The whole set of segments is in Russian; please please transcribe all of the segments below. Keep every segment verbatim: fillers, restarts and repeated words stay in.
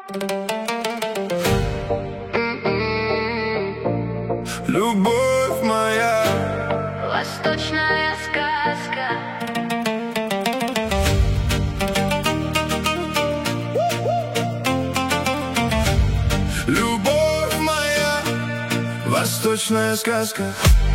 Любовь моя, восточная сказка. любовь моя, восточная сказка.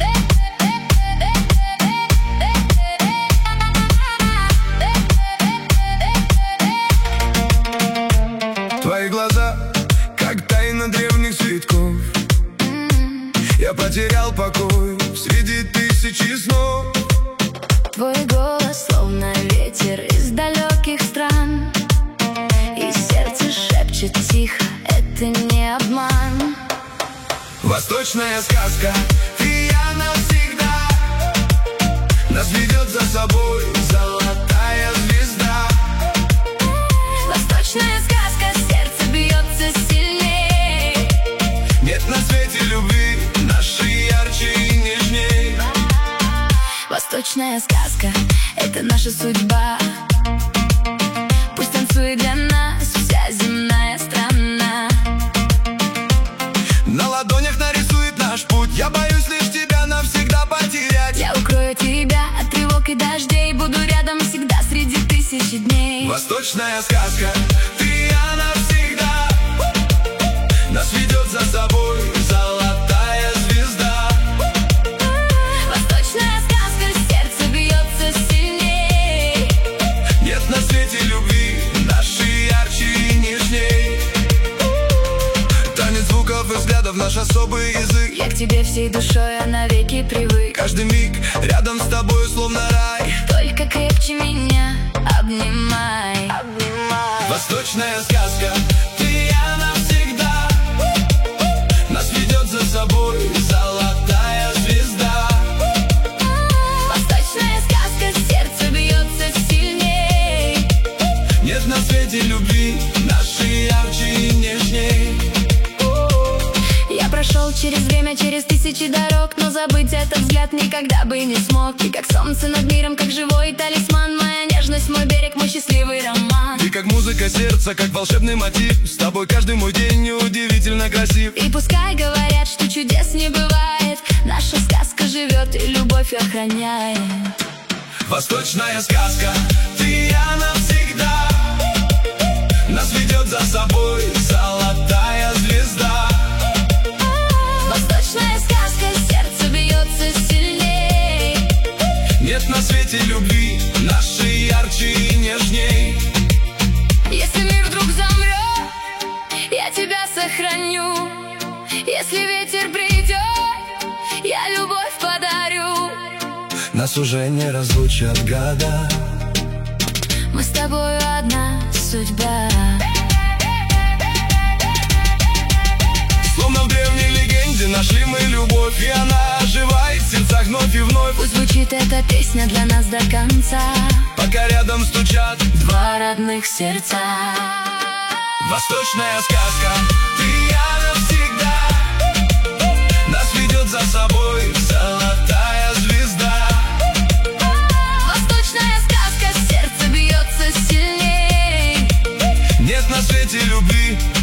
Твои глаза, как тайна древних цветков. Я потерял покой среди тысячи снов. Твой голос словно ветер из далеких стран, и сердце шепчет тихо, это не обман. Восточная сказка, и я навсегда. Нас ведет за собой золотая звезда. Восточная сказка, сердце бьется сильней. Нет на свете любви нашей ярче и нежней. Восточная сказка, это наша судьба. Пусть танцует для нас вся земная страна. На ладонях нарисует наш путь. Я боюсь лишь тебя навсегда потерять. Я укрою тебя от тревог и дождей, буду рядом всегда среди тысячи дней. Восточная сказка, ты и я навсегда. Нас ведет за собой золотая звезда. Восточная сказка, сердце бьется сильней. Нет на свете любви нашей ярче и нежней. Танец звуков и взглядов, наш особый язык. Я к тебе всей душой, а навеки привык. Каждый миг рядом с тобой словно рай. Только крепче меня обнимай. Восточная сказка, ты и я навсегда. Нас ведет за собой золотая звезда. Восточная сказка, сердце бьется сильней. Нет на свете любви нашей ярче и нежней. Я прошел через время, через тысячи дорог, но забыть этот взгляд никогда бы не смог. И как солнце над миром, как живой талисман, моя нежность, мой берег, мой счастливый роман. Ты как музыка сердца, как волшебный мотив. С тобой каждый мой день удивительно красив. И пускай говорят, что чудес не бывает, наша сказка живет и любовь охраняет. Восточная сказка, ты и я навсегда. Нас ведет за собой золотая звезда. Восточная сказка, сердце бьется сильней. Нет на свете любви нашей ярче и нежней. Если мир вдруг замрет, я тебя сохраню. Если ветер придет, я любовь подарю. Нас уже не разлучат года. Мы с тобою одна судьба. Словно в древней легенде нашли мы любовь, и она оживает в сердцах вновь и вновь. Пусть звучит эта песня для нас до конца, пока рядом стучат два родных сердца. Восточная сказка, ты и я навсегда. Нас ведет за собой золотая звезда. Восточная сказка, сердце бьется сильней. Нет на свете любви